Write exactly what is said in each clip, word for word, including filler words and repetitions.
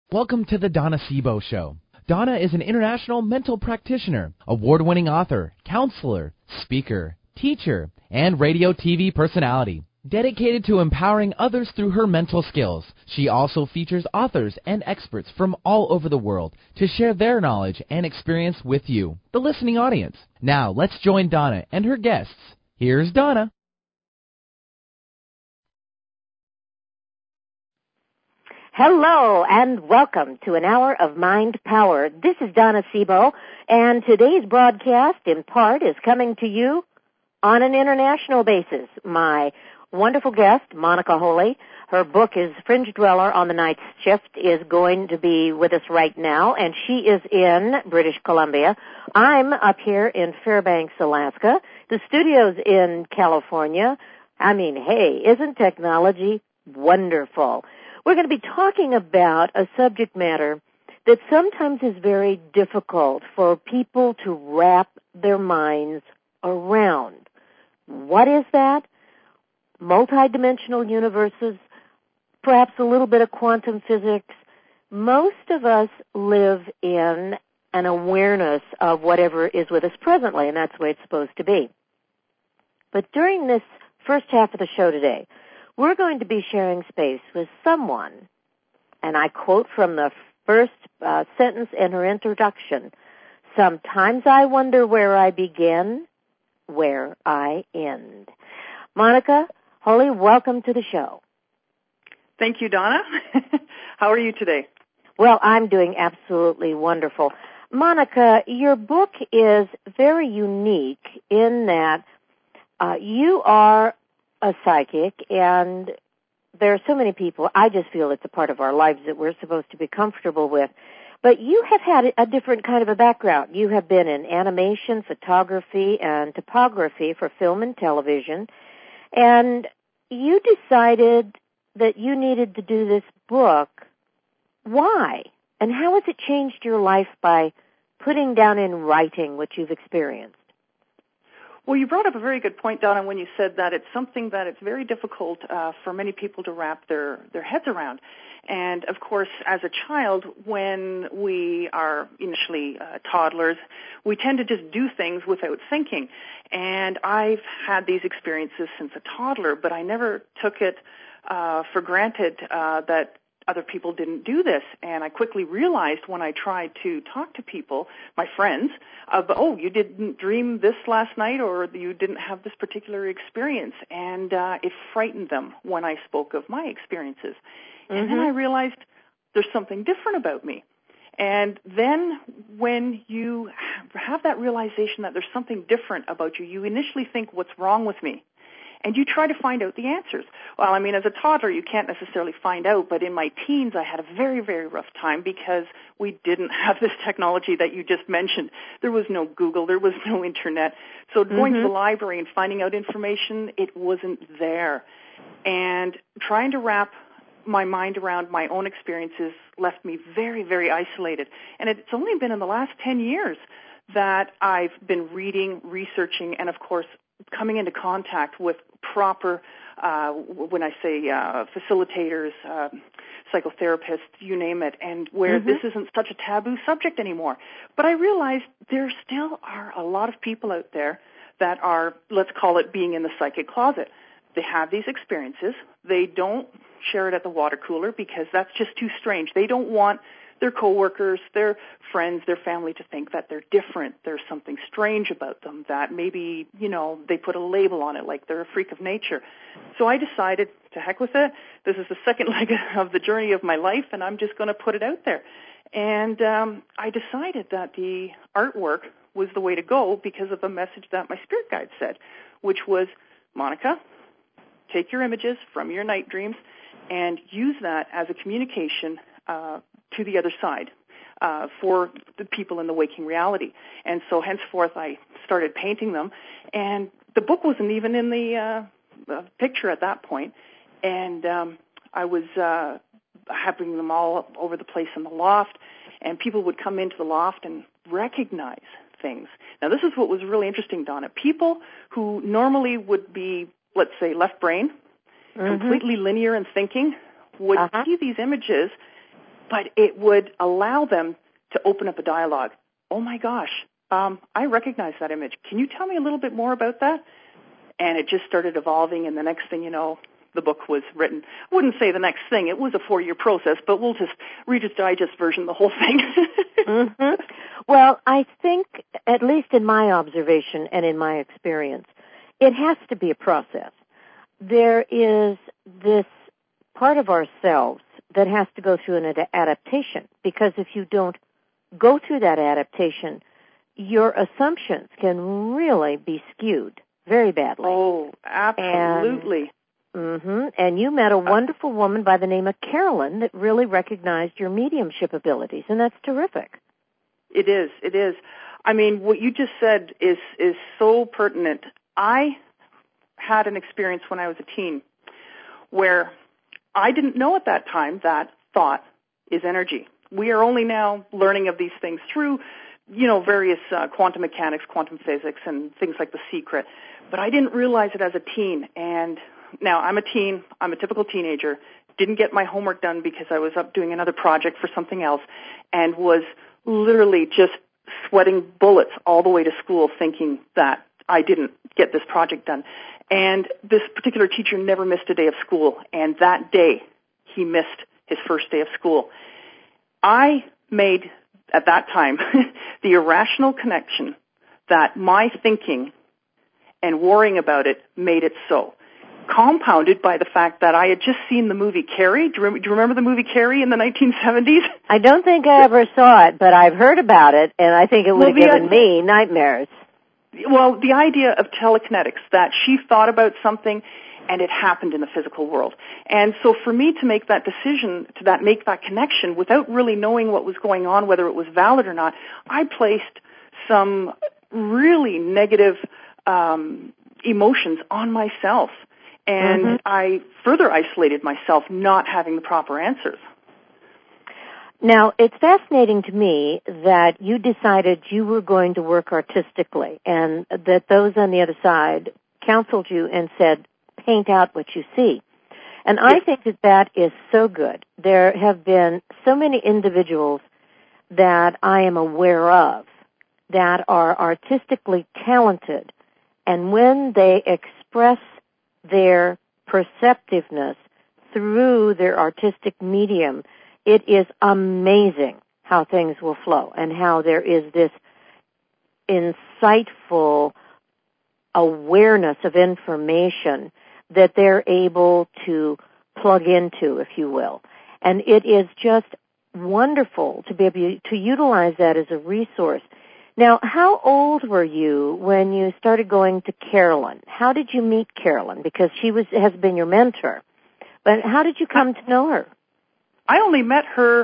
Welcome to the Donna Sebo Show. Donna is an international mental practitioner, award-winning author, counselor, speaker, teacher, and radio T V personality. Dedicated to empowering others through her mental skills, she also features authors and experts from all over the world to share their knowledge and experience with you, the listening audience. Now, let's join Donna and her guests. Here's Donna. Hello and welcome to an hour of Mind Power. This is Donna Sebo, and today's broadcast in part is coming to you on an international basis. My wonderful guest, Monica Holy, her book is Fringe Dweller on the Night Shift, is going to be with us right now, and she is in British Columbia. I'm up here in Fairbanks, Alaska. The studio's in California. I mean, hey, isn't technology wonderful? We're going to be talking about a subject matter that sometimes is very difficult for people to wrap their minds around. What is that? Multidimensional universes, perhaps a little bit of quantum physics. Most of us live in an awareness of whatever is with us presently, and that's the way it's supposed to be. But during this first half of the show today, we're going to be sharing space with someone, and I quote from the first uh, sentence in her introduction, "Sometimes I wonder where I begin, where I end." Monica Holy, welcome to the show. Thank you, Donna. How are you today? Well, I'm doing absolutely wonderful. Monica, your book is very unique in that uh, you are a psychic, and there are so many people, I just feel it's a part of our lives that we're supposed to be comfortable with. But you have had a different kind of a background. You have been in animation, photography, and topography for film and television, and you decided that you needed to do this book. Why? And how has it changed your life by putting down in writing what you've experienced? Well, you brought up a very good point, Donna, when you said that it's something that it's very difficult uh, for many people to wrap their, their heads around. And, of course, as a child, when we are initially uh, toddlers, we tend to just do things without thinking. And I've had these experiences since a toddler, but I never took it uh, for granted uh, that other people didn't do this, and I quickly realized when I tried to talk to people, my friends, of, oh, you didn't dream this last night, or you didn't have this particular experience, and uh, it frightened them when I spoke of my experiences. Mm-hmm. And then I realized there's something different about me. And then when you have that realization that there's something different about you, you initially think, what's wrong with me? And you try to find out the answers. Well, I mean, as a toddler, you can't necessarily find out, but in my teens, I had a very, very rough time because we didn't have this technology that you just mentioned. There was no Google. There was no Internet. So going mm-hmm. to the library and finding out information, it wasn't there. And trying to wrap my mind around my own experiences left me very, very isolated. And it's only been in the last ten years that I've been reading, researching, and, of course, coming into contact with proper, uh, when I say uh, facilitators, uh, psychotherapists, you name it, and where mm-hmm. this isn't such a taboo subject anymore. But I realized there still are a lot of people out there that are, let's call it, being in the psychic closet. They have these experiences. They don't share it at the water cooler because that's just too strange. They don't want their coworkers, their friends, their family to think that they're different. There's something strange about them, that maybe, you know, they put a label on it like they're a freak of nature. So I decided, to heck with it. This is the second leg of the journey of my life, and I'm just going to put it out there. And um, I decided that the artwork was the way to go because of a message that my spirit guide said, which was, Monica, take your images from your night dreams and use that as a communication uh, to the other side uh, for the people in the waking reality. And so henceforth I started painting them, and the book wasn't even in the uh, uh, picture at that point. And um, I was uh, having them all over the place in the loft, and people would come into the loft and recognize things. Now this is what was really interesting, Donna. People who normally would be, let's say, left brain, mm-hmm. completely linear in thinking, would uh-huh. see these images but it would allow them to open up a dialogue. Oh my gosh, um, I recognize that image. Can you tell me a little bit more about that? And it just started evolving, and the next thing you know, the book was written. I wouldn't say the next thing. It was a four-year process, but we'll just Reader's Digest version the whole thing. Mm-hmm. Well, I think, at least in my observation and in my experience, it has to be a process. There is this part of ourselves that has to go through an ad- adaptation, because if you don't go through that adaptation, your assumptions can really be skewed very badly. Oh, absolutely. And, mm-hmm, and you met a wonderful woman by the name of Carolyn that really recognized your mediumship abilities, and that's terrific. It is, it is. I mean, what you just said is, is so pertinent. I had an experience when I was a teen where I didn't know at that time that thought is energy. We are only now learning of these things through, you know, various uh, quantum mechanics, quantum physics, and things like The Secret. But I didn't realize it as a teen. And now I'm a teen. I'm a typical teenager. Didn't get my homework done because I was up doing another project for something else, and was literally just sweating bullets all the way to school thinking that I didn't get this project done. And this particular teacher never missed a day of school, and that day he missed his first day of school. I made, at that time, the irrational connection that my thinking and worrying about it made it so. Compounded by the fact that I had just seen the movie Carrie. Do you, do you remember the movie Carrie in the nineteen seventies? I don't think I ever saw it, but I've heard about it, and I think it would well, have given me nightmares. Well, the idea of telekinetics, that she thought about something and it happened in the physical world. And so for me to make that decision, to that make that connection without really knowing what was going on, whether it was valid or not, I placed some really negative um, emotions on myself. And mm-hmm. I further isolated myself, not having the proper answers. Now, it's fascinating to me that you decided you were going to work artistically, and that those on the other side counseled you and said, paint out what you see. And yes. I think that that is so good. There have been so many individuals that I am aware of that are artistically talented, and when they express their perceptiveness through their artistic medium, it is amazing how things will flow and how there is this insightful awareness of information that they're able to plug into, if you will. And it is just wonderful to be able to utilize that as a resource. Now, how old were you when you started going to Carolyn? How did you meet Carolyn? Because she was has been your mentor. But how did you come to know her? I only met her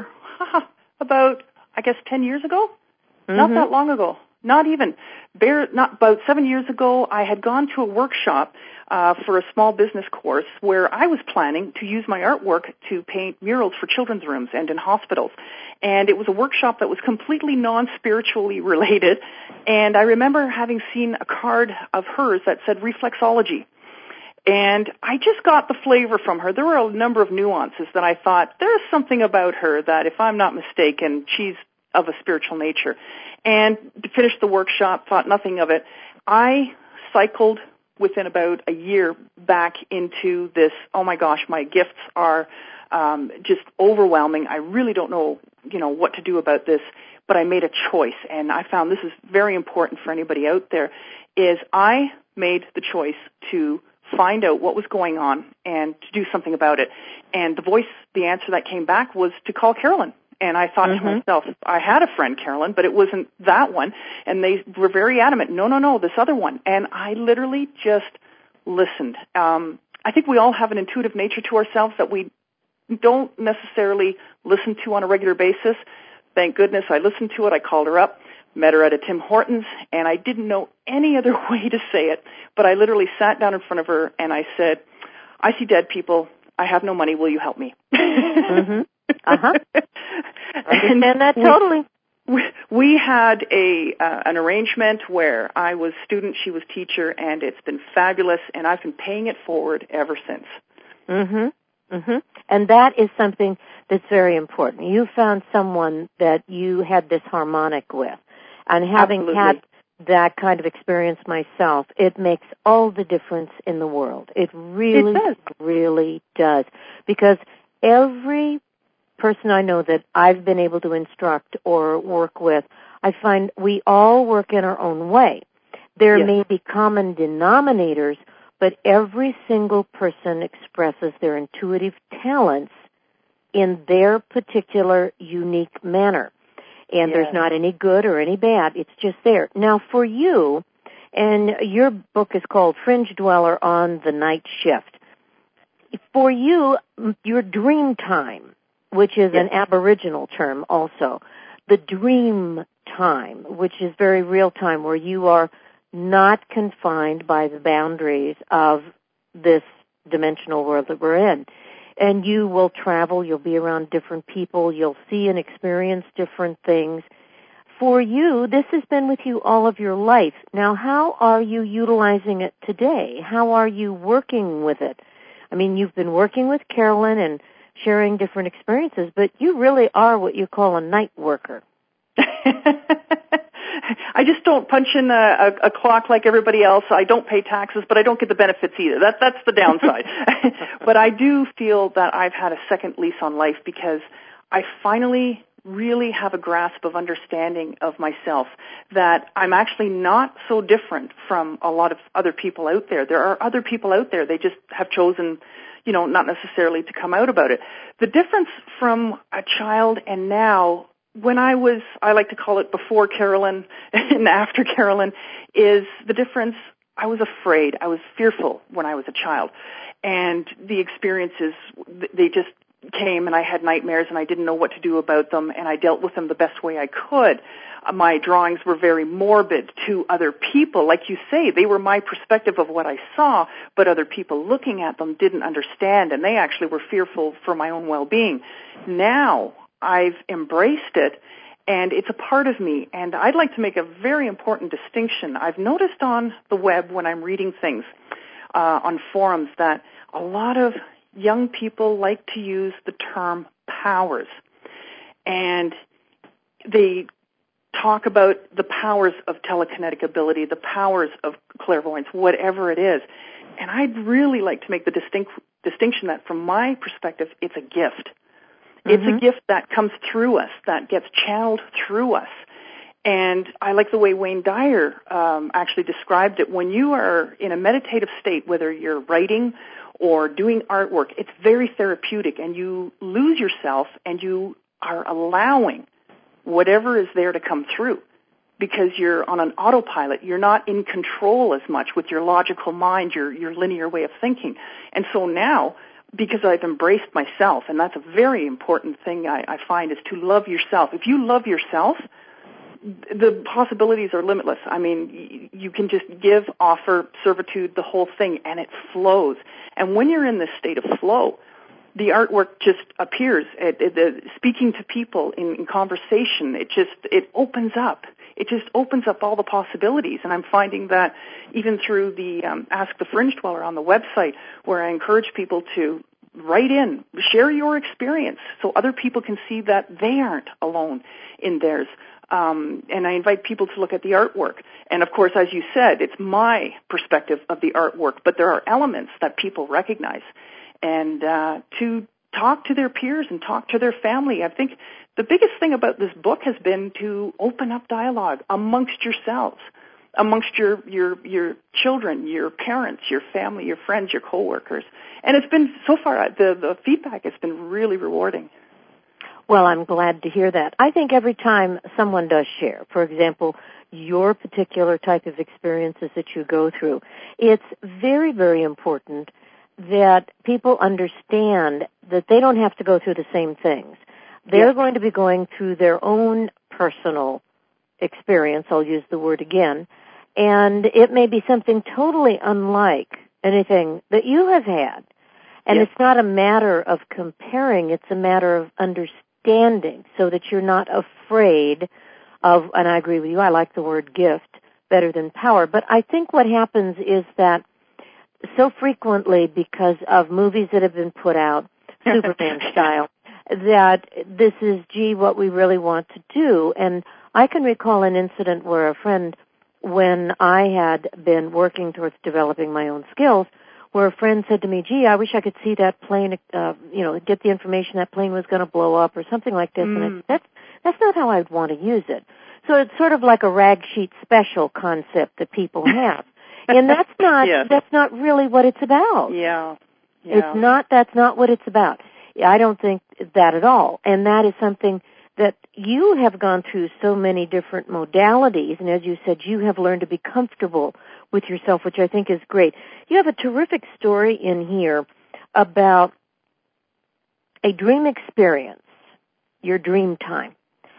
about, I guess, ten years ago. Mm-hmm. Not that long ago. Not even. Bare, not about seven years ago, I had gone to a workshop uh, for a small business course where I was planning to use my artwork to paint murals for children's rooms and in hospitals. And it was a workshop that was completely non-spiritually related. And I remember having seen a card of hers that said reflexology. And I just got the flavor from her. There were a number of nuances that I thought, there's something about her that, if I'm not mistaken, she's of a spiritual nature. And to finish the workshop, thought nothing of it. I cycled within about a year back into this, oh my gosh, my gifts are um, just overwhelming. I really don't know, you know, what to do about this. But I made a choice, and I found this is very important for anybody out there, is I made the choice to find out what was going on and to do something about it. And the voice, the answer that came back was to call Carolyn. And I thought mm-hmm. to myself, I had a friend, Carolyn, but it wasn't that one. And they were very adamant, no, no, no, this other one. And I literally just listened. Um, I think we all have an intuitive nature to ourselves that we don't necessarily listen to on a regular basis. Thank goodness I listened to it. I called her up, met her at a Tim Hortons, and I didn't know any other way to say it. But I literally sat down in front of her and I said, I see dead people. I have no money. Will you help me? Mm-hmm. Uh-huh. Understand that totally. We, we had a uh, an arrangement where I was student, she was teacher, and it's been fabulous, and I've been paying it forward ever since. Mm-hmm. Mm-hmm. And that is something that's very important. You found someone that you had this harmonic with. And having Absolutely. had that kind of experience myself, it makes all the difference in the world. It really, it does. really does. Because every person I know that I've been able to instruct or work with, I find we all work in our own way. There Yes. may be common denominators, but every single person expresses their intuitive talents in their particular unique manner. And Yes. there's not any good or any bad. It's just there. Now, for you, and your book is called Fringe Dweller on the Night Shift. For you, your dream time, which is yes. an Aboriginal term also, the dream time, which is very real time, where you are not confined by the boundaries of this dimensional world that we're in. And you will travel, you'll be around different people, you'll see and experience different things. For you, this has been with you all of your life. Now, how are you utilizing it today? How are you working with it? I mean, you've been working with Carolyn and sharing different experiences, but you really are what you call a night worker. I just don't punch in a, a, a clock like everybody else. I don't pay taxes, but I don't get the benefits either. That, that's the downside. But I do feel that I've had a second lease on life because I finally really have a grasp of understanding of myself, that I'm actually not so different from a lot of other people out there. There are other people out there. They just have chosen, you know, not necessarily to come out about it. The difference from a child and now, when I was, I like to call it before Carolyn and after Carolyn, is the difference. I was afraid. I was fearful when I was a child. And the experiences, they just came and I had nightmares and I didn't know what to do about them, and I dealt with them the best way I could. My drawings were very morbid to other people. Like you say, they were my perspective of what I saw, but other people looking at them didn't understand, and they actually were fearful for my own well-being. Now, I've embraced it, and it's a part of me, and I'd like to make a very important distinction. I've noticed on the web when I'm reading things uh, on forums that a lot of young people like to use the term powers, and they talk about the powers of telekinetic ability, the powers of clairvoyance, whatever it is. And I'd really like to make the distinct, distinction that from my perspective, it's a gift. It's mm-hmm. a gift that comes through us, that gets channeled through us. And I like the way Wayne Dyer um, actually described it. When you are in a meditative state, whether you're writing or doing artwork, it's very therapeutic, and you lose yourself and you are allowing whatever is there to come through because you're on an autopilot. You're not in control as much with your logical mind, your, your linear way of thinking. And so now, because I've embraced myself, and that's a very important thing I, I find, is to love yourself. If you love yourself, the possibilities are limitless. I mean, you can just give, offer, servitude, the whole thing, and it flows. And when you're in this state of flow, the artwork just appears. It, it, the, speaking to people in, in conversation, it just, it opens up. It just opens up all the possibilities. And I'm finding that even through the um, Ask the Fringe Dweller on the website, where I encourage people to write in, share your experience so other people can see that they aren't alone in theirs. Um, and I invite people to look at the artwork. And, of course, as you said, it's my perspective of the artwork, but there are elements that people recognize. And uh, to talk to their peers and talk to their family. I think the biggest thing about this book has been to open up dialogue amongst yourselves, amongst your, your, your children, your parents, your family, your friends, your coworkers. And it's been, so far, the, the feedback has been really rewarding. Well, I'm glad to hear that. I think every time someone does share, for example, your particular type of experiences that you go through, it's very, very important that people understand that they don't have to go through the same things. They're going to be going through their own personal experience, I'll use the word again, and it may be something totally unlike anything that you have had. And Yes. It's not a matter of comparing, it's a matter of understanding so that you're not afraid of, and I agree with you, I like the word gift better than power, but I think what happens is that so frequently, because of movies that have been put out Superman style, that this is, gee, what we really want to do. And I can recall an incident where a friend, when I had been working towards developing my own skills, where a friend said to me, gee, I wish I could see that plane, uh, you know, get the information that plane was going to blow up or something like this. Mm. And I said, that's, that's not how I'd want to use it. So it's sort of like a rag sheet special concept that people have. And that's not, yes. that's not really what it's about. Yeah. yeah. It's not, that's not what it's about. I don't think that at all. And that is something that you have gone through so many different modalities, and as you said, you have learned to be comfortable with yourself, which I think is great. You have a terrific story in here about a dream experience, your dream time,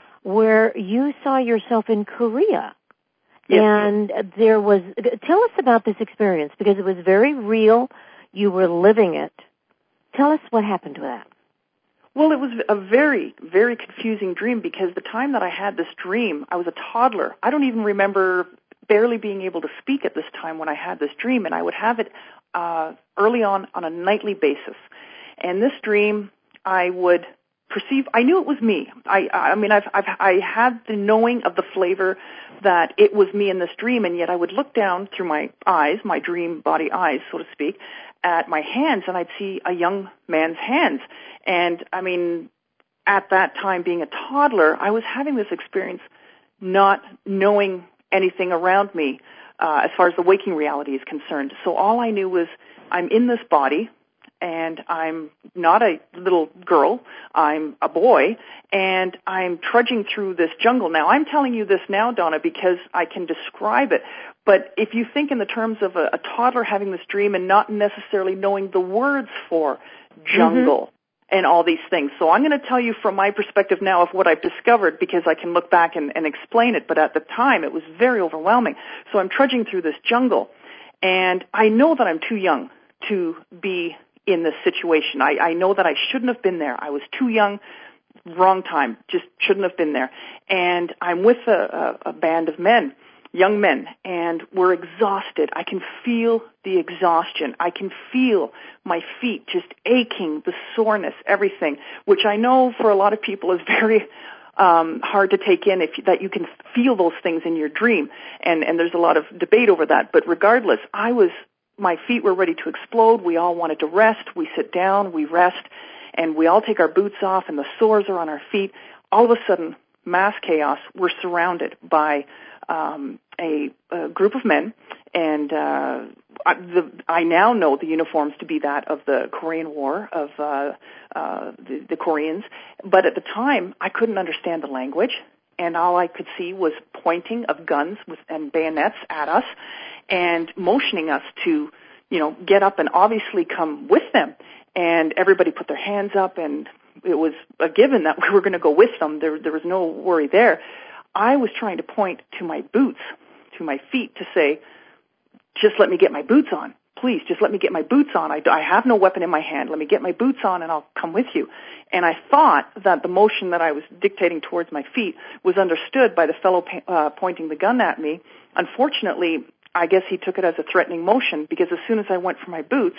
where you saw yourself in Korea. Yes. And there was, tell us about this experience, because it was very real. You were living it. Tell us what happened to that. Well, it was a very, very confusing dream, because the time that I had this dream, I was a toddler. I don't even remember barely being able to speak at this time when I had this dream, and I would have it uh, early on on a nightly basis. And this dream, I would perceive, I knew it was me. I, I mean, I've, I've, I had the knowing of the flavor that it was me in this dream, and yet I would look down through my eyes, my dream body eyes, so to speak, at my hands, and I'd see a young man's hands. And, I mean, at that time, being a toddler, I was having this experience not knowing anything around me uh, as far as the waking reality is concerned. So all I knew was I'm in this body, and I'm not a little girl, I'm a boy, and I'm trudging through this jungle. Now, I'm telling you this now, Donna, because I can describe it, but if you think in the terms of a, a toddler having this dream and not necessarily knowing the words for jungle mm-hmm. and all these things. So I'm going to tell you from my perspective now of what I've discovered, because I can look back and, and explain it, but at the time it was very overwhelming. So I'm trudging through this jungle, and I know that I'm too young to be in this situation. I, I know that I shouldn't have been there. I was too young, wrong time, just shouldn't have been there. And I'm with a, a, a band of men, young men, and we're exhausted. I can feel the exhaustion. I can feel my feet just aching, the soreness, everything, which I know for a lot of people is very um, hard to take in, if you, that you can feel those things in your dream. And, and there's a lot of debate over that. But regardless, I was my feet were ready to explode. We all wanted to rest. We sit down, we rest, and we all take our boots off, and the sores are on our feet. All of a sudden, mass chaos. We're surrounded by um, a, a group of men, and uh, I, the, I now know the uniforms to be that of the Korean War, of uh, uh, the, the Koreans. But at the time, I couldn't understand the language, and all I could see was pointing of guns with, and bayonets at us, and motioning us to, you know, get up and obviously come with them. And everybody put their hands up, and it was a given that we were going to go with them. There, there was no worry there. I was trying to point to my boots, to my feet, to say, just let me get my boots on. Please, just let me get my boots on. I, I have no weapon in my hand. Let me get my boots on, and I'll come with you. And I thought that the motion that I was dictating towards my feet was understood by the fellow uh, pointing the gun at me. Unfortunately, I guess he took it as a threatening motion, because as soon as I went for my boots,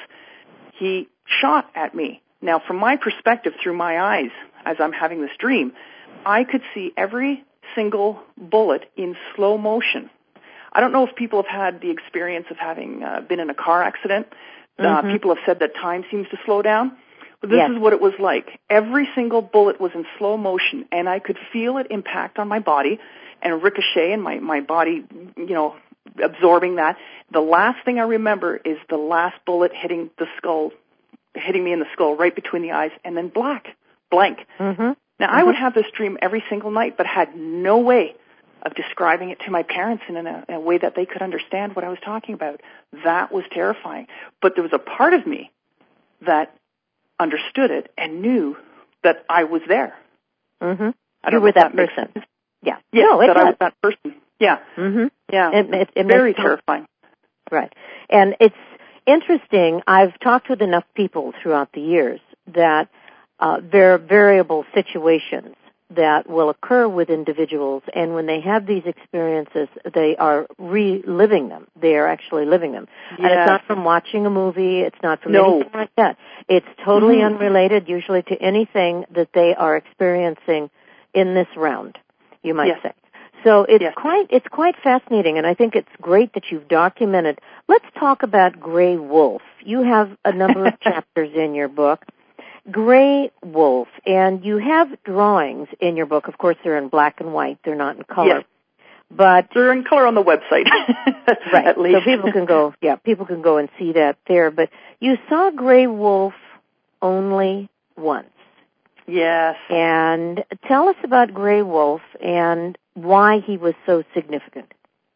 he shot at me. Now, from my perspective, through my eyes, as I'm having this dream, I could see every single bullet in slow motion. I don't know if people have had the experience of having uh, been in a car accident. Uh, mm-hmm. People have said that time seems to slow down. But this yes. is what it was like. Every single bullet was in slow motion, and I could feel it impact on my body and ricochet in my, my body, you know, absorbing that. The last thing I remember is the last bullet hitting the skull, hitting me in the skull right between the eyes, and then black, blank. Mm-hmm. Now, mm-hmm. I would have this dream every single night, but had no way of describing it to my parents in a, in a way that they could understand what I was talking about. That was terrifying. But there was a part of me that understood it and knew that I was there. Mm-hmm. I you were that, that person. Yeah. Yeah, no, it that does. I was that person. Yeah. Mm-hmm. Yeah. It, it, it very makes terrifying. Right. And it's interesting. I've talked with enough people throughout the years that uh, there are variable situations that will occur with individuals, and when they have these experiences, they are reliving them. They are actually living them. Yeah. And it's not from watching a movie. It's not from no. anything like that. It's totally Mm-hmm. unrelated usually to anything that they are experiencing in this round, you might yes. say. So it's yes. quite it's quite fascinating, and I think it's great that you've documented. Let's talk about Gray Wolf. You have a number of chapters in your book. Gray Wolf, and you have drawings in your book. Of course, they're in black and white. They're not in color. Yes. But they're in color on the website. right. At least. So people can go, yeah, people can go and see that there. But you saw Gray Wolf only once. Yes. And tell us about Gray Wolf and why he was so significant.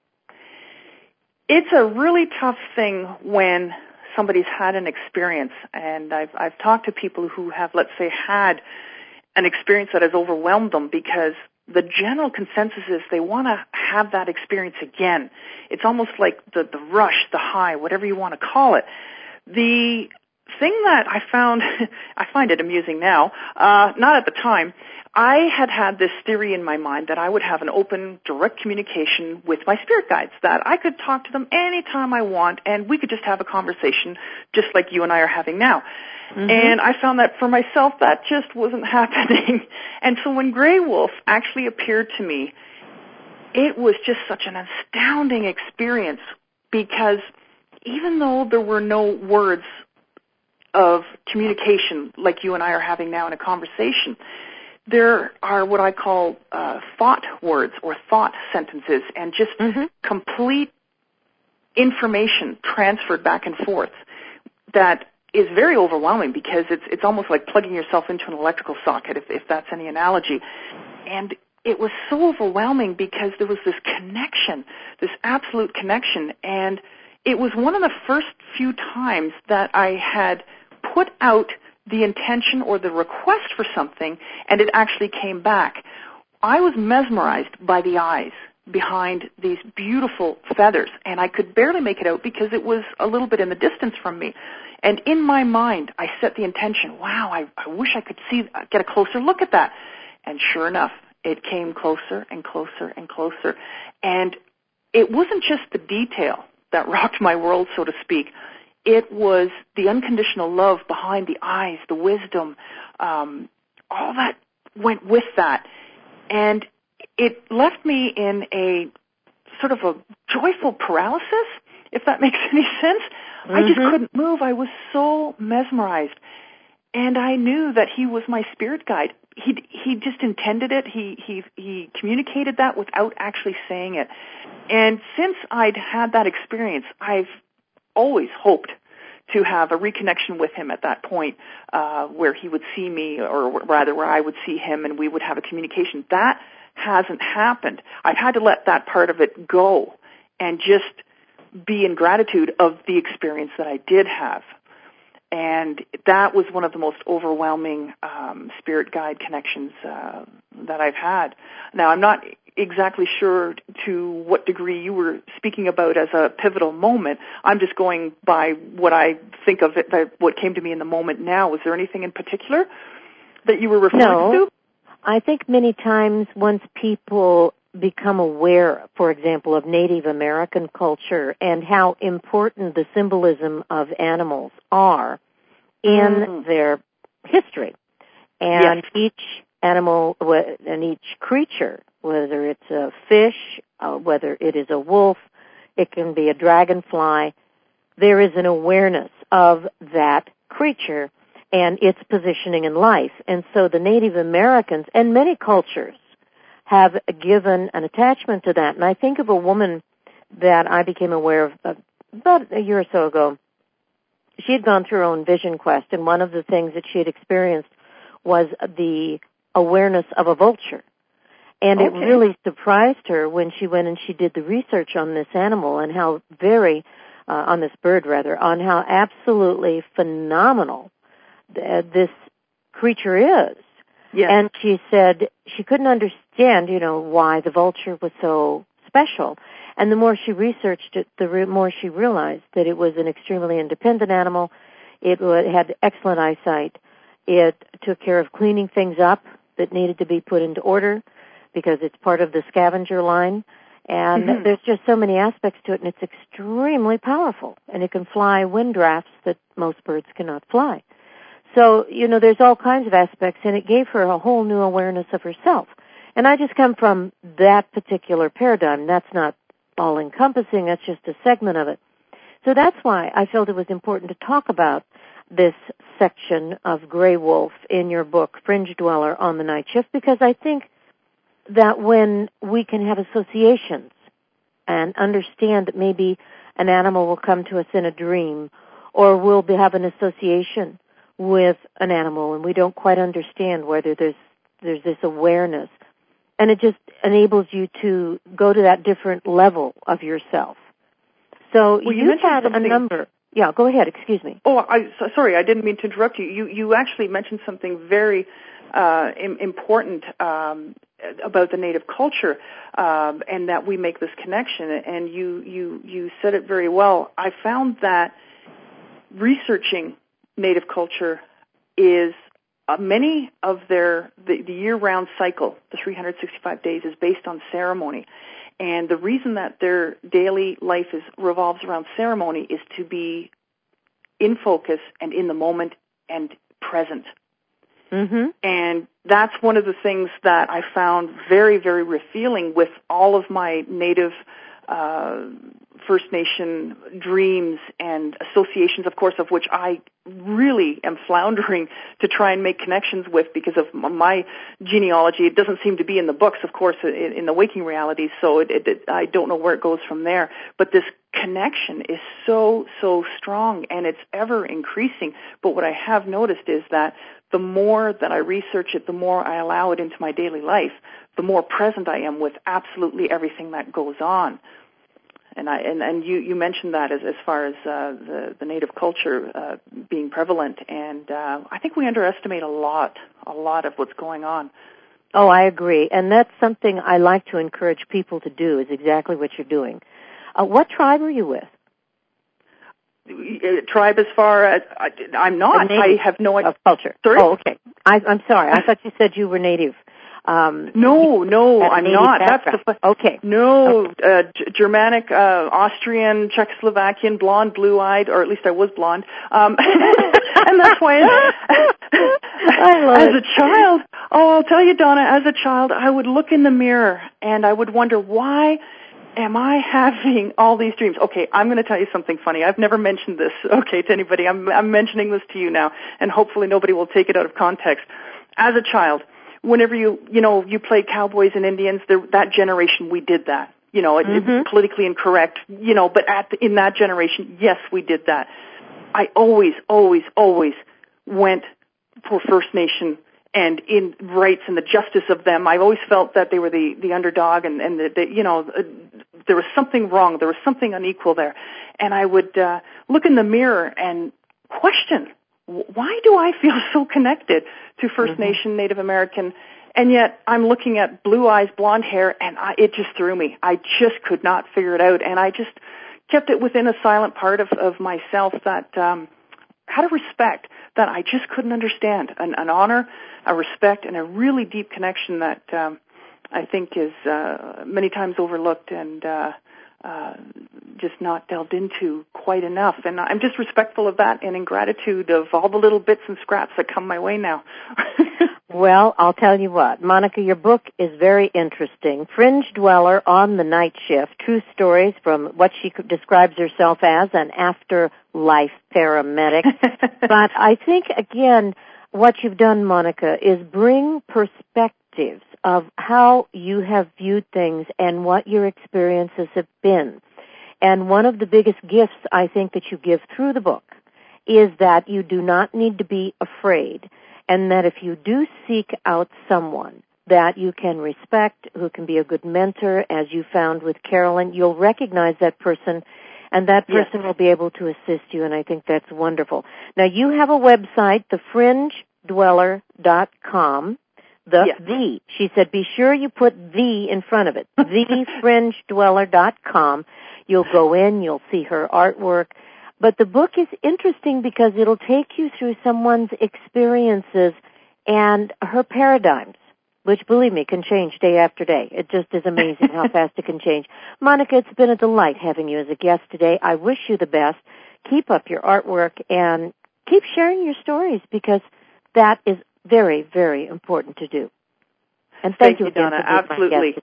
It's a really tough thing when somebody's had an experience, and I've I've talked to people who have, let's say, had an experience that has overwhelmed them, because the general consensus is they want to have that experience again. It's almost like the, the rush, the high, whatever you want to call it. The thing that I found, I find it amusing now, uh, not at the time, I had had this theory in my mind that I would have an open, direct communication with my spirit guides, that I could talk to them anytime I want, and we could just have a conversation just like you and I are having now. Mm-hmm. And I found that for myself, that just wasn't happening. And so when Gray Wolf actually appeared to me, it was just such an astounding experience, because even though there were no words of communication like you and I are having now in a conversation, there are what I call uh, thought words or thought sentences, and just mm-hmm. complete information transferred back and forth that is very overwhelming, because it's it's almost like plugging yourself into an electrical socket, if, if that's any analogy. And it was so overwhelming because there was this connection, this absolute connection, and it was one of the first few times that I had put out the intention or the request for something, and it actually came back. I was mesmerized by the eyes behind these beautiful feathers, and I could barely make it out because it was a little bit in the distance from me. And in my mind, I set the intention, wow, I, I wish I could see, get a closer look at that. And sure enough, it came closer and closer and closer. And it wasn't just the detail that rocked my world, so to speak. It was the unconditional love behind the eyes, the wisdom, um, all that went with that. And it left me in a sort of a joyful paralysis, if that makes any sense. Mm-hmm. I just couldn't move. I was so mesmerized. And I knew that he was my spirit guide. He he just intended it. He he he communicated that without actually saying it. And since I'd had that experience, I've always hoped to have a reconnection with him at that point, uh, where he would see me, or rather where I would see him, and we would have a communication. That hasn't happened. I've had to let that part of it go and just be in gratitude of the experience that I did have. And that was one of the most overwhelming um, spirit guide connections uh, that I've had. Now, I'm not exactly sure to what degree you were speaking about as a pivotal moment. I'm just going by what I think of it, what came to me in the moment now. Was there anything in particular that you were referring no. to? I think many times once people become aware, for example, of Native American culture and how important the symbolism of animals are in mm. their history. And yes. each animal and each creature, whether it's a fish, uh, whether it is a wolf, it can be a dragonfly, there is an awareness of that creature and its positioning in life. And so the Native Americans and many cultures have given an attachment to that. And I think of a woman that I became aware of uh, about a year or so ago. She had gone through her own vision quest, and one of the things that she had experienced was the awareness of a vulture. And okay. it really surprised her when she went and she did the research on this animal and how very, uh, on this bird rather, on how absolutely phenomenal th- this creature is. Yes. And she said she couldn't understand, you know, why the vulture was so special. And the more she researched it, the re- more she realized that it was an extremely independent animal. It w- had excellent eyesight. It took care of cleaning things up that needed to be put into order because it's part of the scavenger line. And mm-hmm. there's just so many aspects to it, and it's extremely powerful. And it can fly wind drafts that most birds cannot fly. So, you know, there's all kinds of aspects, and it gave her a whole new awareness of herself. And I just come from that particular paradigm. That's not all-encompassing. That's just a segment of it. So that's why I felt it was important to talk about this section of Grey Wolf in your book, Fringe Dweller on the Night Shift, because I think that when we can have associations and understand that maybe an animal will come to us in a dream, or we'll be, have an association with an animal and we don't quite understand whether there's there's this awareness, and it just enables you to go to that different level of yourself. So well, you you've had something... a number. Yeah, go ahead. Excuse me. Oh, I, so, sorry, I didn't mean to interrupt you. You you actually mentioned something very uh, im- important um, about the Native culture, um, and that we make this connection. And you you you said it very well. I found that researching Native culture is uh, many of their the, the year-round cycle, the three hundred sixty-five days, is based on ceremony. And the reason that their daily life is revolves around ceremony is to be in focus and in the moment and present. Mm-hmm. And that's one of the things that I found very, very revealing with all of my Native uh, First Nation dreams and associations, of course, of which I really am floundering to try and make connections with because of my genealogy. It doesn't seem to be in the books, of course, in, in the waking reality, so it, it, I don't know where it goes from there. But this connection is so, so strong, and it's ever increasing. But what I have noticed is that the more that I research it, the more I allow it into my daily life, the more present I am with absolutely everything that goes on. And I and, and you, you mentioned that as, as far as uh, the, the Native culture uh, being prevalent, and uh, I think we underestimate a lot, a lot of what's going on. Oh, I agree, and that's something I like to encourage people to do, is exactly what you're doing. Uh, what tribe are you with? Uh, tribe as far as, I, I'm not, I have no idea. Of culture. Sorry? Oh, okay. I, I'm sorry, I thought you said you were Native. Um, no, no, I'm not. Background. That's the okay. No, okay. Uh, G- Germanic, uh, Austrian, Czechoslovakian, blonde, blue-eyed, or at least I was blonde. Um, and that's why, I love as it. a child, oh, I'll tell you, Donna, as a child, I would look in the mirror and I would wonder, why am I having all these dreams? Okay, I'm going to tell you something funny. I've never mentioned this, okay, to anybody. I'm, I'm mentioning this to you now, and hopefully nobody will take it out of context. As a child, whenever you, you know, you played cowboys and Indians, there, that generation, we did that. You know, it, mm-hmm. it's politically incorrect, you know, but at the, in that generation, yes, we did that. I always, always, always went for First Nation and in rights and the justice of them. I always felt that they were the, the underdog and, and the, the, you know, uh, there was something wrong. There was something unequal there. And I would uh, look in the mirror and question, why do I feel so connected to First mm-hmm. Nation, Native American, and yet I'm looking at blue eyes, blonde hair, and I, it just threw me. I just could not figure it out, and I just kept it within a silent part of, of myself that um, had a respect that I just couldn't understand, an, an honor, a respect, and a really deep connection that um, I think is uh, many times overlooked and uh, uh, just not delved into quite enough. And I'm just respectful of that and in gratitude of all the little bits and scraps that come my way now. Well, I'll tell you what, Monica, your book is very interesting. Fringe Dweller on the Night Shift, True Stories from what she describes herself as, an afterlife paramedic. But I think, again, what you've done, Monica, is bring perspectives of how you have viewed things and what your experiences have been. And one of the biggest gifts I think that you give through the book is that you do not need to be afraid, and that if you do seek out someone that you can respect, who can be a good mentor, as you found with Carolyn, you'll recognize that person, and that person yes. will be able to assist you, and I think that's wonderful. Now, you have a website, the fringe dweller dot com. The, yes. the, she said, be sure you put the in front of it, the fringe dweller dot com. You'll go in, you'll see her artwork. But the book is interesting because it'll take you through someone's experiences and her paradigms, which, believe me, can change day after day. It just is amazing how fast it can change. Monica, it's been a delight having you as a guest today. I wish you the best. Keep up your artwork, and keep sharing your stories because that is very, very important to do. And thank, thank you, you, Donna. Absolutely.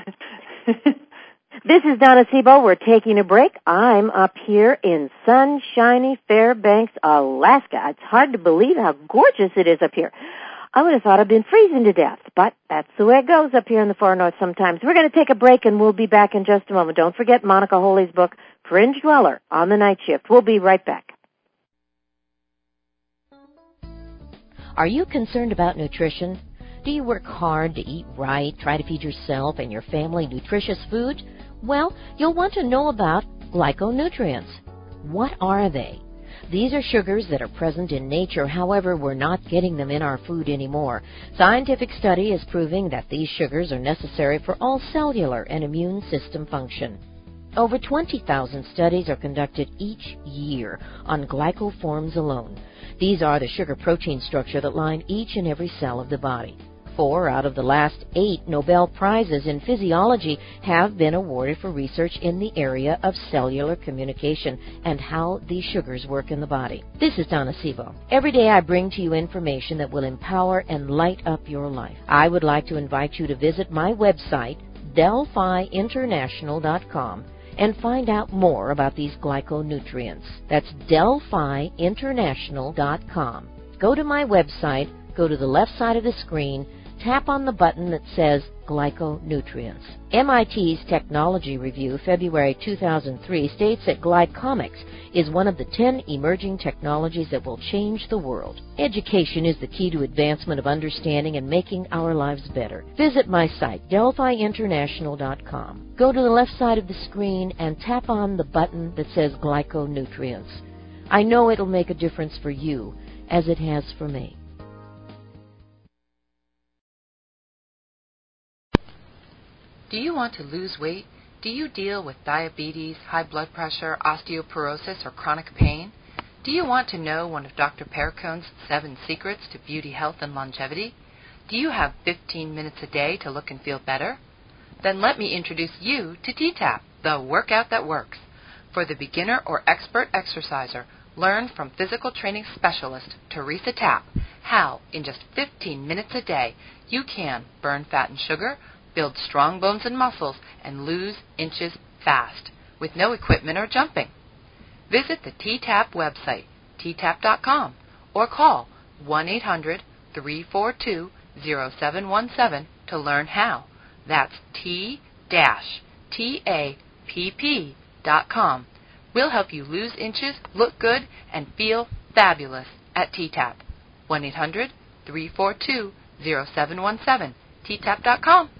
This is Donna Sebo. We're taking a break. I'm up here in sunshiny Fairbanks, Alaska. It's hard to believe how gorgeous it is up here. I would have thought I'd been freezing to death, but that's the way it goes up here in the far north sometimes. We're going to take a break, and we'll be back in just a moment. Don't forget Monica Holy's book, Fringe Dweller, on the Night Shift. We'll be right back. Are you concerned about nutrition? Do you work hard to eat right, try to feed yourself and your family nutritious food? Well, you'll want to know about glyconutrients. What are they? These are sugars that are present in nature, however, we're not getting them in our food anymore. Scientific study is proving that these sugars are necessary for all cellular and immune system function. Over twenty thousand studies are conducted each year on glycoforms alone. These are the sugar protein structure that line each and every cell of the body. Four out of the last eight Nobel Prizes in physiology have been awarded for research in the area of cellular communication and how these sugars work in the body. This is Donna Sebo. Every day I bring to you information that will empower and light up your life. I would like to invite you to visit my website, Delphi International dot com, and find out more about these glyconutrients. That's Delphi International dot com. Go to my website, go to the left side of the screen, tap on the button that says Glyconutrients. M I T's Technology Review, February two thousand three, states that glycomics is one of the ten emerging technologies that will change the world. Education is the key to advancement of understanding and making our lives better. Visit my site, Delphi International dot com. Go to the left side of the screen and tap on the button that says Glyconutrients. I know it'll make a difference for you, as it has for me. Do you want to lose weight? Do you deal with diabetes, high blood pressure, osteoporosis, or chronic pain? Do you want to know one of Doctor Perricone's seven secrets to beauty, health, and longevity? Do you have fifteen minutes a day to look and feel better? Then let me introduce you to T TAP, the workout that works. For the beginner or expert exerciser, learn from physical training specialist Teresa Tapp how, in just fifteen minutes a day, you can burn fat and sugar, build strong bones and muscles, and lose inches fast, with no equipment or jumping. Visit the T TAP website, T tap dot com, or call one eight hundred, three four two, zero seven one seven to learn how. That's T T A P P dot com. We'll help you lose inches, look good, and feel fabulous at T TAP. one eight hundred, three four two, zero seven one seven, T tap dot com.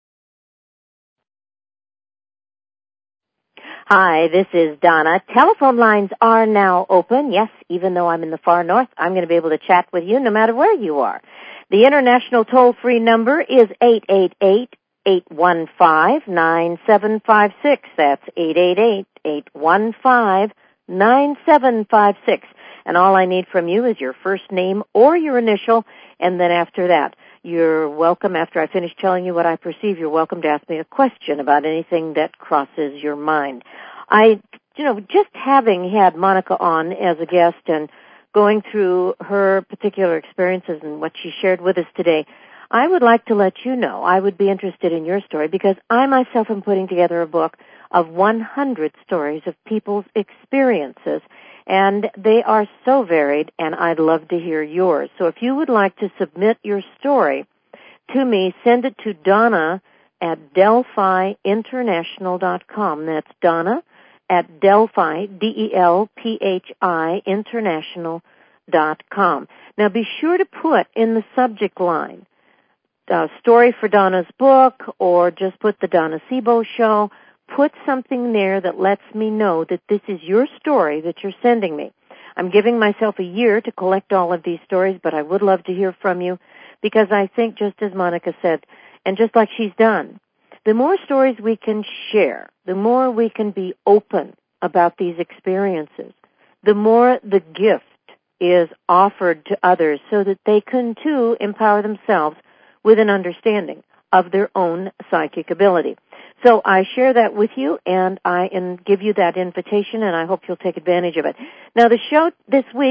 Hi, this is Donna. Telephone lines are now open. Yes, even though I'm in the far north, I'm going to be able to chat with you no matter where you are. The international toll-free number is eight eight eight, eight one five, nine seven five six. That's eight eight eight, eight one five, nine seven five six. And all I need from you is your first name or your initial, and then after that, you're welcome, after I finish telling you what I perceive, you're welcome to ask me a question about anything that crosses your mind. I, you know, just having had Monica on as a guest and going through her particular experiences and what she shared with us today, I would like to let you know I would be interested in your story because I myself am putting together a book of one hundred stories of people's experiences. And they are so varied, and I'd love to hear yours. So if you would like to submit your story to me, send it to Donna at Delphi International dot com. That's Donna at Delphi, D E L P H I, International dot com. Now be sure to put in the subject line, uh, story for Donna's book, or just put the Donna Sebo Show. Put something there that lets me know that this is your story that you're sending me. I'm giving myself a year to collect all of these stories, but I would love to hear from you because I think, just as Monica said, and just like she's done, the more stories we can share, the more we can be open about these experiences, the more the gift is offered to others so that they can, too, empower themselves with an understanding of their own psychic ability. So I share that with you, and I and give you that invitation, and I hope you'll take advantage of it. Now, the show this week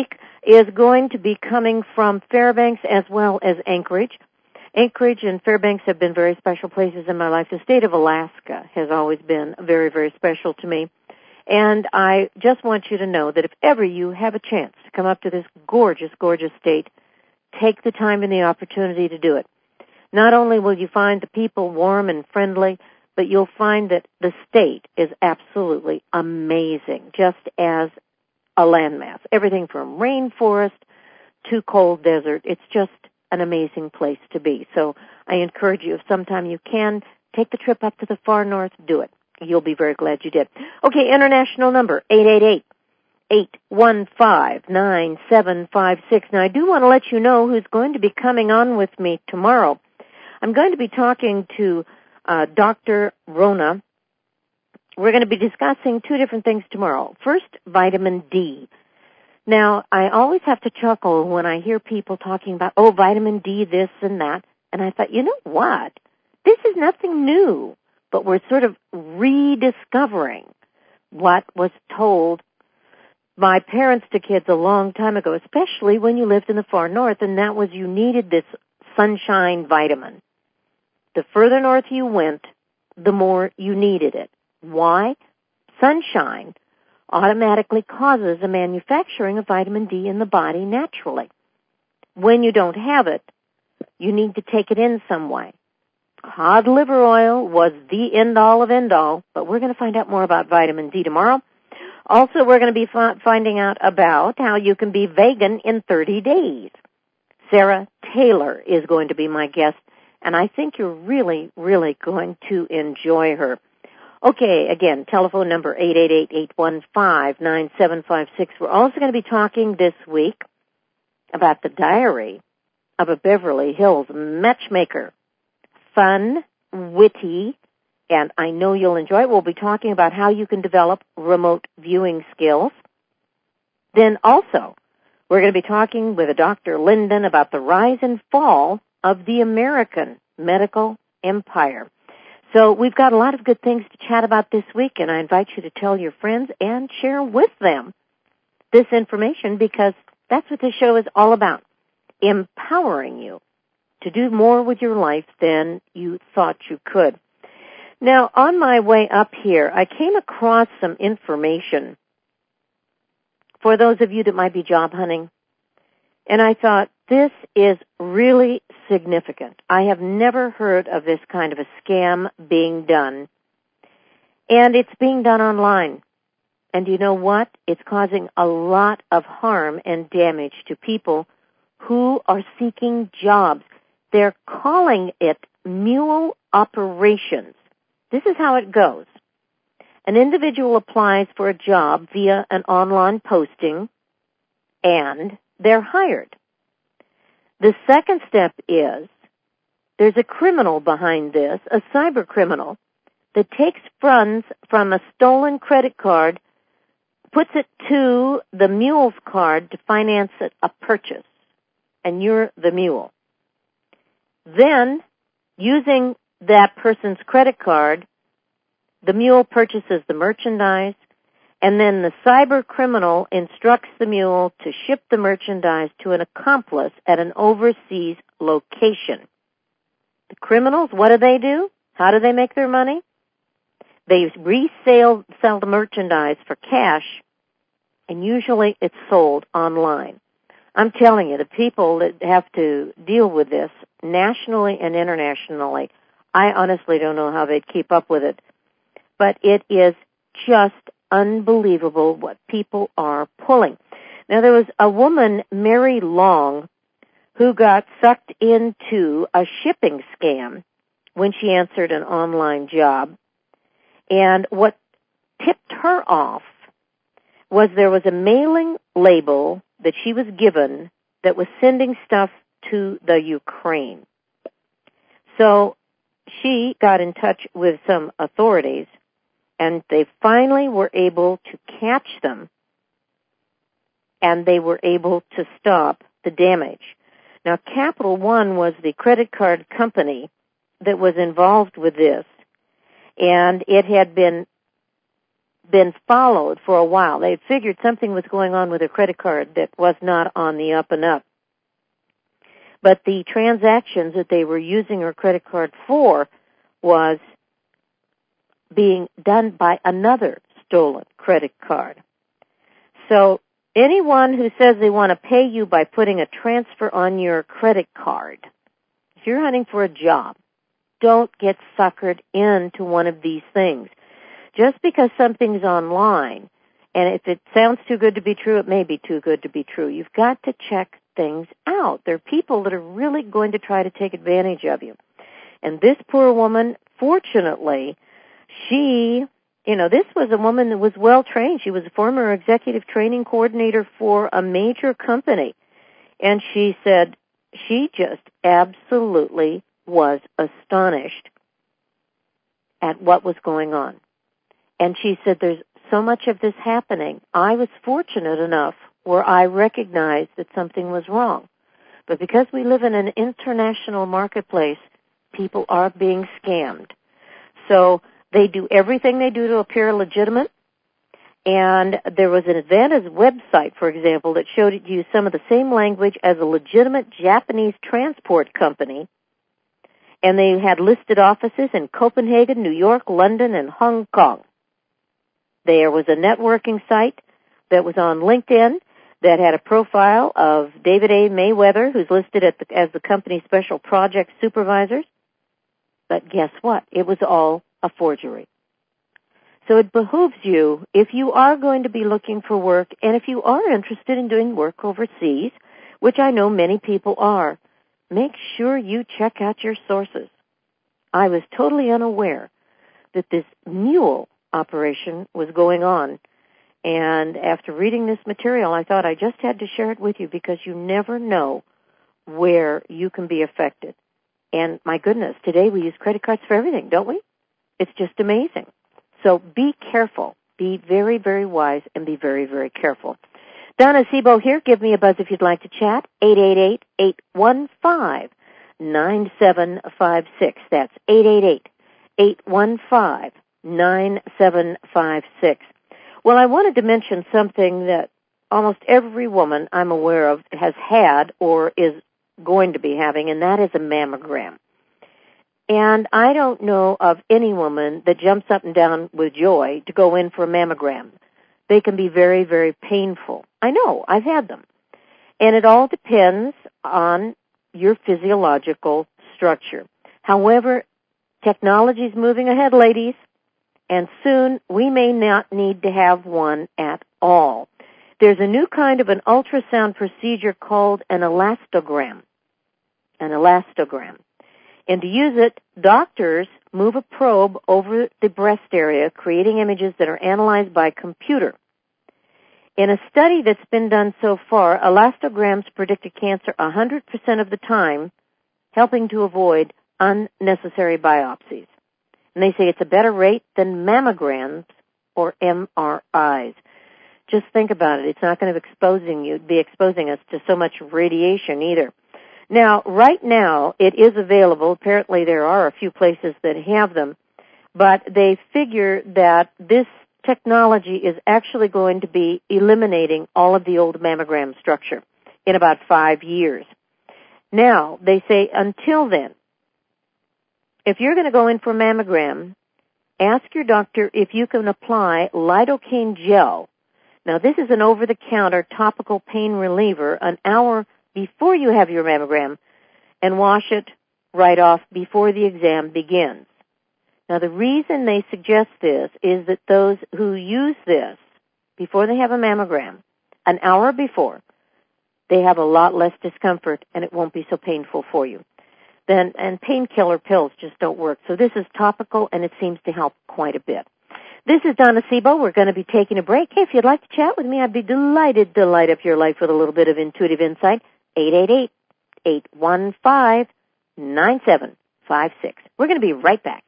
is going to be coming from Fairbanks as well as Anchorage. Anchorage and Fairbanks have been very special places in my life. The state of Alaska has always been very, very special to me. And I just want you to know that if ever you have a chance to come up to this gorgeous, gorgeous state, take the time and the opportunity to do it. Not only will you find the people warm and friendly, but you'll find that the state is absolutely amazing, just as a landmass. Everything from rainforest to cold desert. It's just an amazing place to be. So I encourage you, if sometime you can, take the trip up to the far north, do it. You'll be very glad you did. Okay, international number, eight eight eight, eight one five, nine seven five six. Now, I do want to let you know who's going to be coming on with me tomorrow. I'm going to be talking to uh, Doctor Rona. We're going to be discussing two different things tomorrow. First, vitamin D. Now, I always have to chuckle when I hear people talking about, oh, vitamin D, this and that. And I thought, you know what? This is nothing new, but we're sort of rediscovering what was told by parents to kids a long time ago, especially when you lived in the far north, and that was you needed this sunshine vitamin. The further north you went, the more you needed it. Why? Sunshine automatically causes a manufacturing of vitamin D in the body naturally. When you don't have it, you need to take it in some way. Cod liver oil was the end-all of end-all, but we're going to find out more about vitamin D tomorrow. Also, we're going to be f- finding out about how you can be vegan in thirty days. Sarah Taylor is going to be my guest, and I think you're really, really going to enjoy her. Okay, again, telephone number eight eight eight, eight one five, nine seven five six. We're also going to be talking this week about the diary of a Beverly Hills matchmaker. Fun, witty, and I know you'll enjoy it. We'll be talking about how you can develop remote viewing skills. Then also, we're going to be talking with Doctor Linden about the rise and fall of the American medical empire. So we've got a lot of good things to chat about this week, and I invite you to tell your friends and share with them this information, because that's what this show is all about, empowering you to do more with your life than you thought you could. Now, on my way up here, I came across some information for those of you that might be job hunting, and I thought, this is really significant. I have never heard of this kind of a scam being done, and it's being done online. And you know what? It's causing a lot of harm and damage to people who are seeking jobs. They're calling it mule operations. This is how it goes. An individual applies for a job via an online posting, and they're hired. The second step is there's a criminal behind this, a cyber criminal, that takes funds from a stolen credit card, puts it to the mule's card to finance a purchase, and you're the mule. Then, using that person's credit card, the mule purchases the merchandise, and then the cyber criminal instructs the mule to ship the merchandise to an accomplice at an overseas location. The criminals, what do they do? How do they make their money? They resell sell the merchandise for cash, and usually it's sold online. I'm telling you, the people that have to deal with this nationally and internationally, I honestly don't know how they'd keep up with it. But it is just unbelievable what people are pulling. Now, there was a woman, Mary Long, who got sucked into a shipping scam when she answered an online job. And what tipped her off was there was a mailing label that she was given that was sending stuff to the Ukraine. So she got in touch with some authorities, and they finally were able to catch them, and they were able to stop the damage. Now, Capital One was the credit card company that was involved with this, and it had been been followed for a while. They had figured something was going on with their credit card that was not on the up and up. But the transactions that they were using her credit card for was being done by another stolen credit card. So anyone who says they want to pay you by putting a transfer on your credit card, if you're hunting for a job, don't get suckered into one of these things. Just because something's online, and if it sounds too good to be true, it may be too good to be true. You've got to check things out. There are people that are really going to try to take advantage of you. And this poor woman, fortunately, she, you know, this was a woman that was well trained. She was a former executive training coordinator for a major company. And she said she just absolutely was astonished at what was going on. And she said, there's so much of this happening. I was fortunate enough where I recognized that something was wrong. But because we live in an international marketplace, people are being scammed. So they do everything they do to appear legitimate. And there was an Advantage website, for example, that showed it used some of the same language as a legitimate Japanese transport company. And they had listed offices in Copenhagen, New York, London, and Hong Kong. There was a networking site that was on LinkedIn that had a profile of David A. Mayweather, who's listed at the, as the company's special project supervisor. But guess what? It was all a forgery. So it behooves you, if you are going to be looking for work, and if you are interested in doing work overseas, which I know many people are, make sure you check out your sources. I was totally unaware that this mule operation was going on. And after reading this material, I thought I just had to share it with you because you never know where you can be affected. And my goodness, today we use credit cards for everything, don't we? It's just amazing. So be careful. Be very, very wise and be very, very careful. Donna Sebo here. Give me a buzz if you'd like to chat. eight eight eight, eight one five, nine seven five six. That's eight eight eight, eight one five, nine seven five six. Well, I wanted to mention something that almost every woman I'm aware of has had or is going to be having, and that is a mammogram. And I don't know of any woman that jumps up and down with joy to go in for a mammogram. They can be very, very painful. I know, I've had them. And it all depends on your physiological structure. However, technology is moving ahead, ladies. And soon we may not need to have one at all. There's a new kind of an ultrasound procedure called an elastogram. An elastogram. And to use it, doctors move a probe over the breast area, creating images that are analyzed by computer. In a study that's been done so far, elastograms predicted cancer one hundred percent of the time, helping to avoid unnecessary biopsies. And they say it's a better rate than mammograms or M R Is. Just think about it. It's not going to be exposing you, be exposing us to so much radiation either. Now, right now, it is available. Apparently, there are a few places that have them. But they figure that this technology is actually going to be eliminating all of the old mammogram structure in about five years. Now, they say until then, if you're going to go in for a mammogram, ask your doctor if you can apply lidocaine gel. Now, this is an over-the-counter topical pain reliever an hour before you have your mammogram, and wash it right off before the exam begins. Now, the reason they suggest this is that those who use this before they have a mammogram, an hour before, they have a lot less discomfort, and it won't be so painful for you. Then, and painkiller pills just don't work. So this is topical, and it seems to help quite a bit. This is Donna Sebo. We're going to be taking a break. Hey, if you'd like to chat with me, I'd be delighted to light up your life with a little bit of intuitive insight. eight eight eight, eight one five, nine seven five six. We're going to be right back.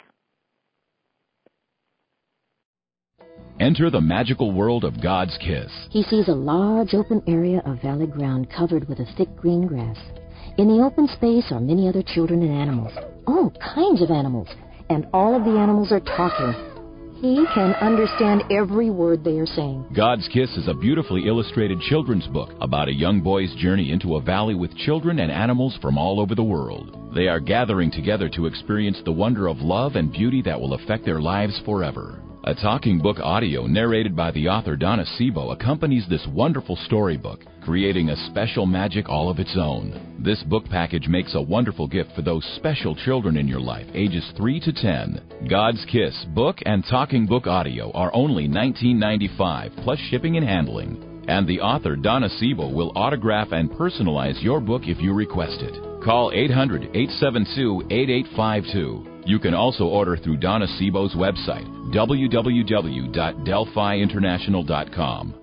Enter the magical world of God's kiss. He sees a large open area of valley ground covered with a thick green grass. In the open space are many other children and animals, all kinds of animals, and all of the animals are talking. He can understand every word they are saying. God's Kiss is a beautifully illustrated children's book about a young boy's journey into a valley with children and animals from all over the world. They are gathering together to experience the wonder of love and beauty that will affect their lives forever. A talking book audio narrated by the author Donna Sebo accompanies this wonderful storybook, creating a special magic all of its own. This book package makes a wonderful gift for those special children in your life, ages three to ten. God's Kiss book and talking book audio are only nineteen ninety-five dollars plus shipping and handling. And the author Donna Sebo will autograph and personalize your book if you request it. Call eight hundred, eight seven two, eight eight five two. You can also order through Donna Sebo's website, w w w dot delphi international dot com.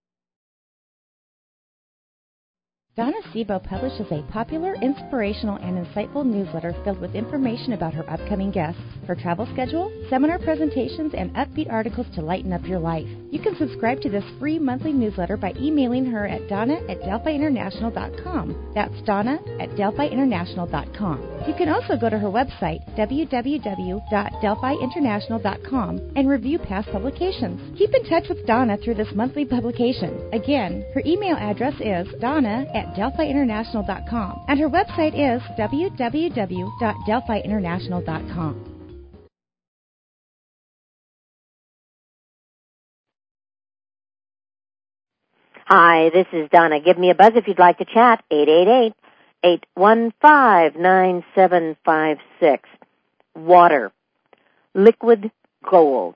Donna Sebo publishes a popular, inspirational, and insightful newsletter filled with information about her upcoming guests, her travel schedule, seminar presentations, and upbeat articles to lighten up your life. You can subscribe to this free monthly newsletter by emailing her at donna at delphi international dot com. That's Donna at delphi international dot com. You can also go to her website, w w w dot delphi international dot com, and review past publications. Keep in touch with Donna through this monthly publication. Again, her email address is donna at delphi international dot com, and her website is w w w dot delphi international dot com. Hi, this is Donna. Give me a buzz if you'd like to chat. eight eight eight, eight one five, nine seven five six. Water. Liquid gold.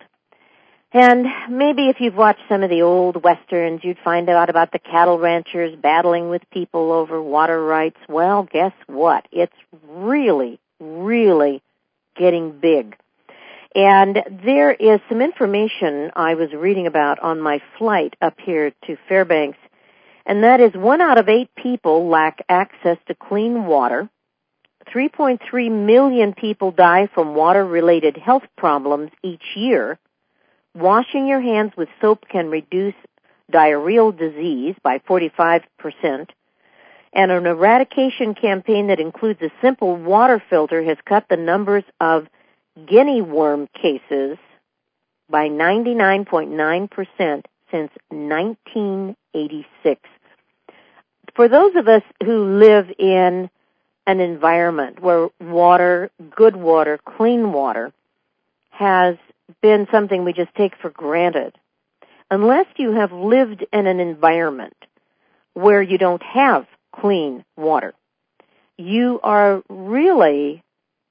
And maybe if you've watched some of the old westerns, you'd find out about the cattle ranchers battling with people over water rights. Well, guess what? It's really, really getting big. And there is some information I was reading about on my flight up here to Fairbanks, and that is one out of eight people lack access to clean water. three point three million people die from water-related health problems each year. Washing your hands with soap can reduce diarrheal disease by forty-five percent. And an eradication campaign that includes a simple water filter has cut the numbers of guinea worm cases by ninety-nine point nine percent since nineteen eighty-six. For those of us who live in an environment where water, good water, clean water, has been something we just take for granted, unless you have lived in an environment where you don't have clean water, you are really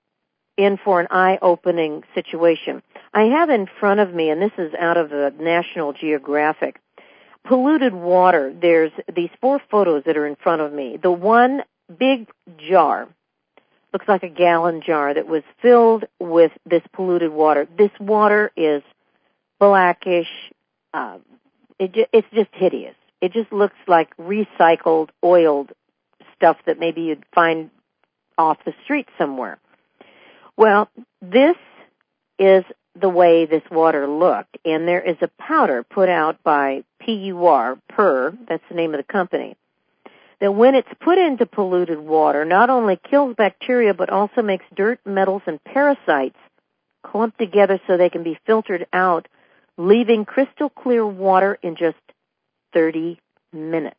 in for an eye-opening situation. I have in front of me, and this is out of the National Geographic, polluted water. There's these four photos that are in front of me. The one big jar, looks like a gallon jar, that was filled with this polluted water. This water is blackish. Uh, it ju- it's just hideous. It just looks like recycled, oiled stuff that maybe you'd find off the street somewhere. Well, this is the way this water looked, and there is a powder put out by P U R, P U R, that's the name of the company, that when it's put into polluted water, not only kills bacteria, but also makes dirt, metals, and parasites clump together so they can be filtered out, leaving crystal clear water in just thirty minutes.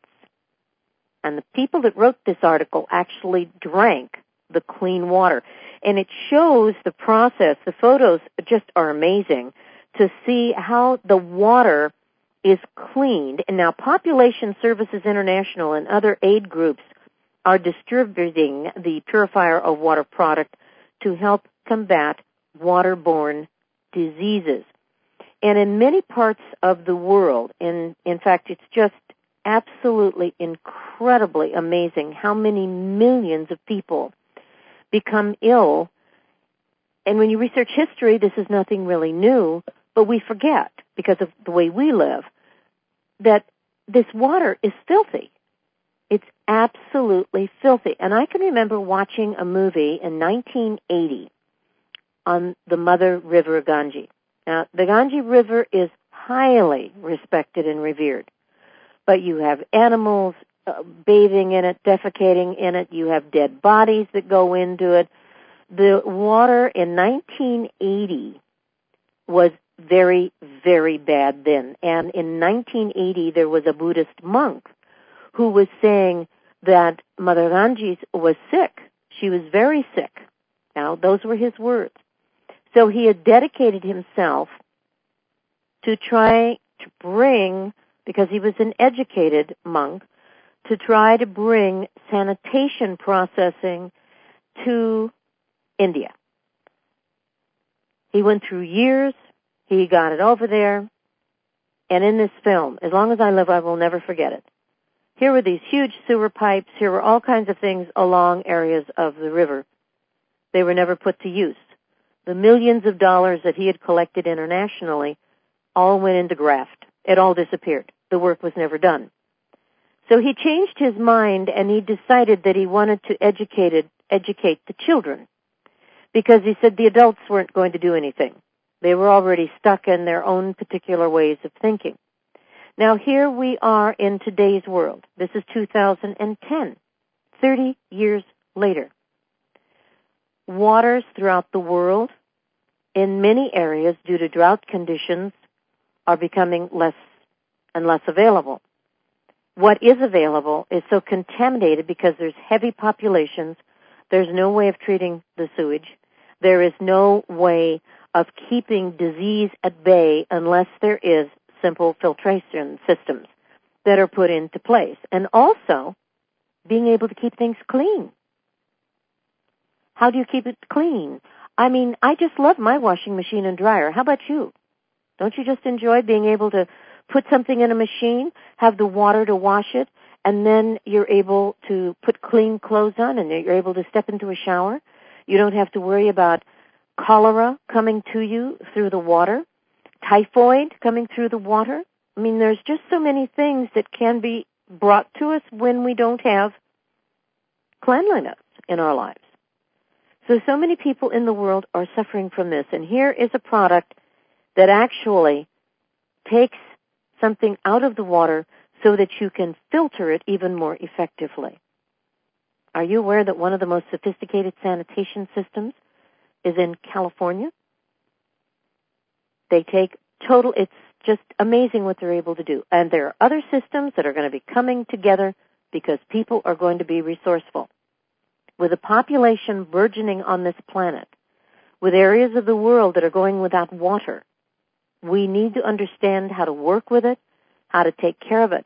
And the people that wrote this article actually drank the clean water. And it shows the process. The photos just are amazing to see how the water is cleaned. And now Population Services International and other aid groups are distributing the Purifier of Water product to help combat waterborne diseases. And in many parts of the world, in, in fact, it's just absolutely incredibly amazing how many millions of people become ill. And when you research history, this is nothing really new, but we forget, because of the way we live, that this water is filthy. It's absolutely filthy. And I can remember watching a movie in nineteen eighty on the Mother River Ganges. Now, the Ganges River is highly respected and revered, but you have animals uh, bathing in it, defecating in it. You have dead bodies that go into it. The water in nineteen eighty was very, very bad then. And in nineteen eighty, there was a Buddhist monk who was saying that Mother Ganges was sick. She was very sick. Now, those were his words. So he had dedicated himself to try to bring, because he was an educated monk, to try to bring sanitation processing to India. He went through years. He got it over there. And in this film, as long as I live, I will never forget it. Here were these huge sewer pipes. Here were all kinds of things along areas of the river. They were never put to use. The millions of dollars that he had collected internationally all went into graft. It all disappeared. The work was never done. So he changed his mind, and he decided that he wanted to educate, it, educate the children, because he said the adults weren't going to do anything. They were already stuck in their own particular ways of thinking. Now, here we are in today's world. This is two thousand ten, thirty years later. Waters throughout the world, in many areas, due to drought conditions, are becoming less and less available. What is available is so contaminated because there's heavy populations. There's no way of treating the sewage. There is no way of keeping disease at bay unless there is simple filtration systems that are put into place. And also, being able to keep things clean. How do you keep it clean? I mean, I just love my washing machine and dryer. How about you? Don't you just enjoy being able to put something in a machine, have the water to wash it, and then you're able to put clean clothes on and you're able to step into a shower? You don't have to worry about cholera coming to you through the water, typhoid coming through the water. I mean, there's just so many things that can be brought to us when we don't have cleanliness in our lives. So, so many people in the world are suffering from this. And here is a product that actually takes something out of the water so that you can filter it even more effectively. Are you aware that one of the most sophisticated sanitation systems is in California? They take total, it's just amazing what they're able to do. And there are other systems that are going to be coming together because people are going to be resourceful. With a population burgeoning on this planet, with areas of the world that are going without water, we need to understand how to work with it, how to take care of it.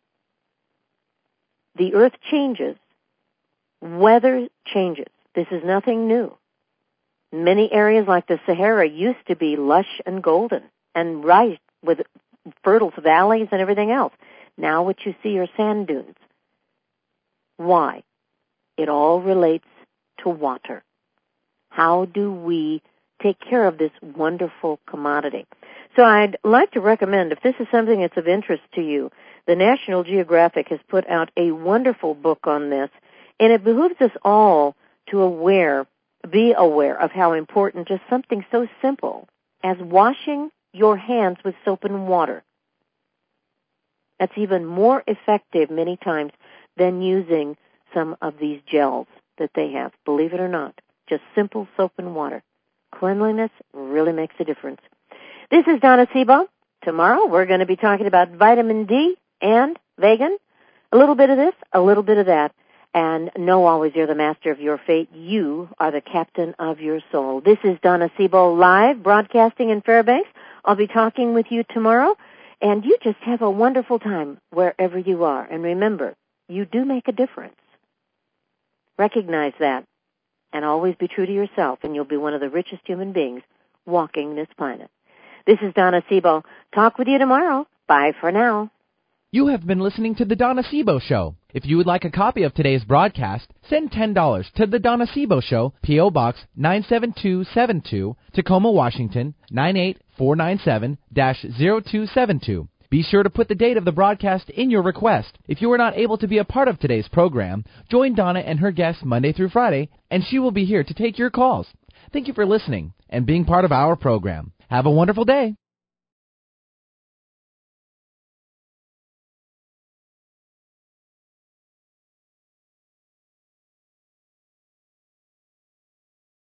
The earth changes. Weather changes. This is nothing new. Many areas like the Sahara used to be lush and golden and rife with fertile valleys and everything else. Now what you see are sand dunes. Why? It all relates to water. How do we take care of this wonderful commodity? So I'd like to recommend, if this is something that's of interest to you, the National Geographic has put out a wonderful book on this, and it behooves us all to aware, be aware of how important just something so simple as washing your hands with soap and water. That's even more effective many times than using some of these gels that they have. Believe it or not, just simple soap and water. Cleanliness really makes a difference. This is Donna Sebo. Tomorrow we're going to be talking about vitamin D and vegan. A little bit of this, a little bit of that. And know always you're the master of your fate. You are the captain of your soul. This is Donna Sebo live, broadcasting in Fairbanks. I'll be talking with you tomorrow. And you just have a wonderful time wherever you are. And remember, you do make a difference. Recognize that. And always be true to yourself, and you'll be one of the richest human beings walking this planet. This is Donna Sebo. Talk with you tomorrow. Bye for now. You have been listening to The Donna Sebo Show. If you would like a copy of today's broadcast, send ten dollars to The Donna Sebo Show, P O. Box nine seven two seven two, Tacoma, Washington, nine eight four nine seven dash zero two seven two. Be sure to put the date of the broadcast in your request. If you were not able to be a part of today's program, join Donna and her guests Monday through Friday, and she will be here to take your calls. Thank you for listening and being part of our program. Have a wonderful day.